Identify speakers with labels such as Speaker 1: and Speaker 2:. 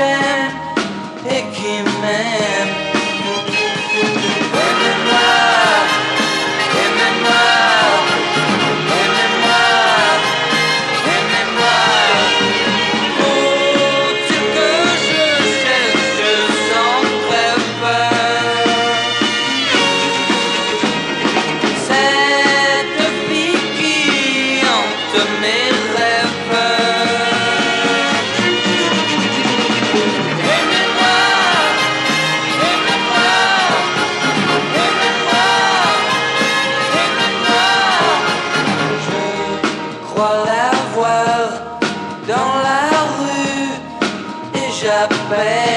Speaker 1: j'aime et qui m'aime. Aimez-moi, aimez-moi, aimez-moi, aimez-moi. Oh, Dieu que je cherche sans trêve. Cette fille qui hante mes rêves. Dans la rue et j'appelle.